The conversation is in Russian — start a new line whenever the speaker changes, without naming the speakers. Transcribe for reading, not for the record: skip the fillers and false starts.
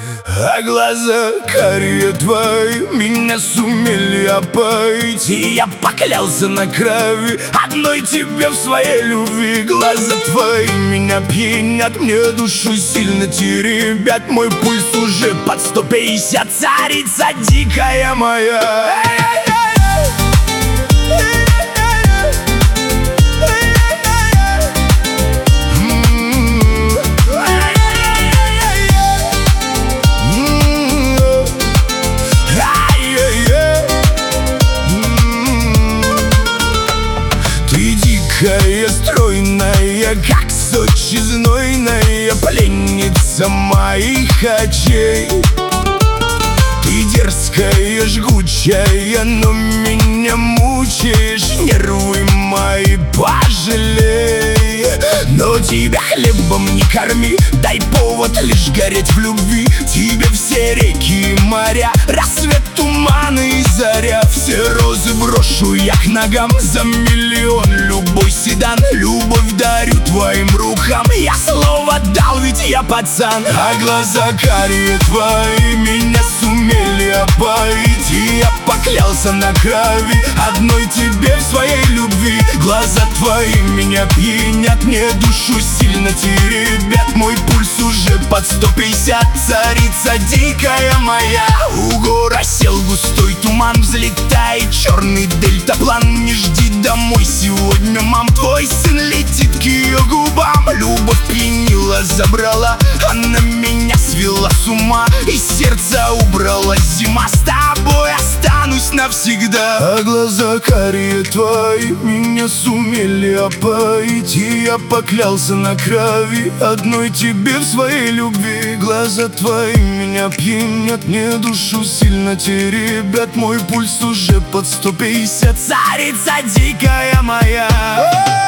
А глаза карие твои меня сумели опоить, и я поклялся на крови одной тебе в своей любви. Глаза твои меня пьянят, мне душу сильно теребят. Мой пульс уже под 150, царица дикая моя. Дикая, стройная, как Сочи знойная, пленница моих очей. Ты дерзкая, жгучая, но меня мучаешь. Нервы мои пожалей. Но тебя хлебом не корми, дай повод лишь гореть в любви. Тебе все реки и моря, рассвет, туманы и заря. Все розы брошу я к ногам за миллион. Любой седан, любовь дарю твоим рукам. Я слово дал, ведь я пацан. А глаза карие твои меня сумели опоить, и я поклялся на крови одной тебе в своей любви. Глаза твои меня пьянят, мне душу сильно теребят. Мой пульс уже под 150, царица дикая моя. У гор осел густой туман, взлетает черный дельтаплан. Не жди домой сегодня, мам, твой сын летит к ее губам. Любовь пьянила, забрала, она меня свела с ума, и сердце убрала зима. С тобой останусь навсегда. А глаза карие твои меня сумели опоить, и я поклялся на крови одной тебе в своей любви. Глаза твои меня пьянят, мне душу сильно теребят. Мой пульс уже под 150, царица дикая моя.